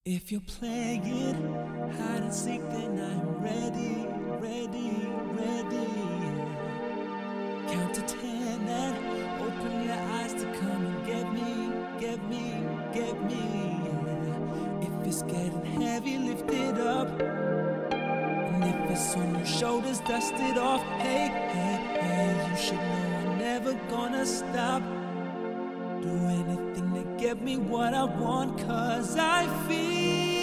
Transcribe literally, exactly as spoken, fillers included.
If you're playing hide and seek, then I'm ready, ready, ready. Count to ten and open your eyes to come and get me, get me, get me. If it's getting heavy, lift it up. And if it's on your shoulders, dust it off. Hey, hey, hey, you should know I'm never gonna stop. Do anything to get me what I want, 'cause I feel